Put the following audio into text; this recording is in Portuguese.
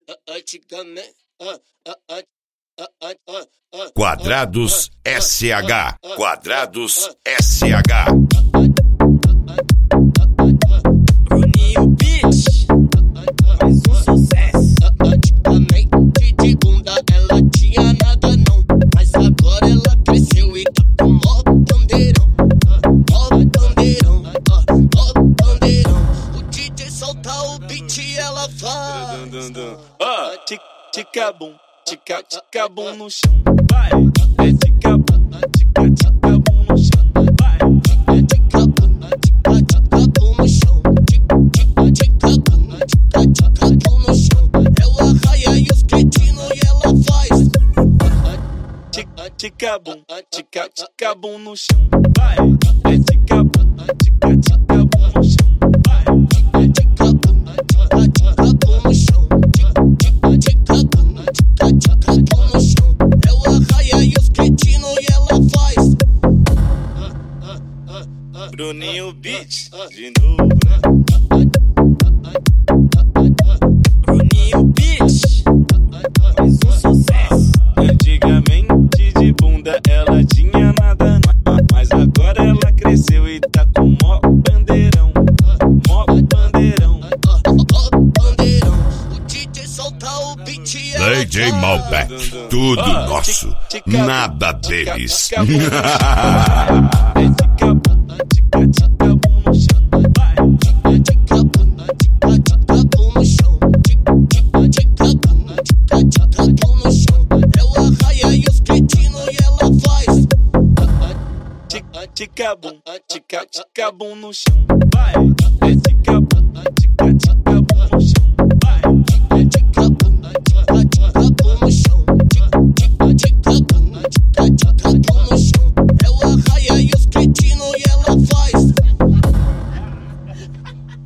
Antigamente. Quadrados SH. Quadrados SH. Bruninho Beats. Mais um sucesso. Antigamente de bunda ela tinha nada não, mas agora ela cresceu e tá com mó bandeirão. Mó bandeirão, mó bandeirão. O DJ solta o beat e ela faz. Tica-bum, tica-tica-bum no chão. Vai, é tica-bum, tica-tica-bum no chão. Vai, é tica-bum, tica-tica-bum no chão. Tica-tica-bum, tica-tica-bum no chão. Ela raia e os cretinos e ela faz. Tica-bum, tica-tica-bum no chão. Vai, é tica-bum, tica-tica-bum no chão. Vai, é tica-bum, tica-tica-bum no chão. Tica-tica-bum, tica-tica-bum no chão. Ela raia e os cretinos e ela faz. Bruninho Beats, de novo, né? Bruninho Beats, mais um sucesso. Antigamente de bunda ela tinha nada, mas agora ela cresceu e tá com mó bandeirão. Mó bandeirão. O DJ solta o beat e DJ Malbec, tudo nosso, nada deles. É tica-bum, tica-tica-bum no chão. Vai, é tica-bum, tica-tica-bum no chão. Tica-tica-bum, tica-tica-bum no chão. Ela raia e os cretinos e ela faz. tica-bum, tica-tica-bum no chão. Vai, é tica-bum, tica-tica-bum no chão. Vai, é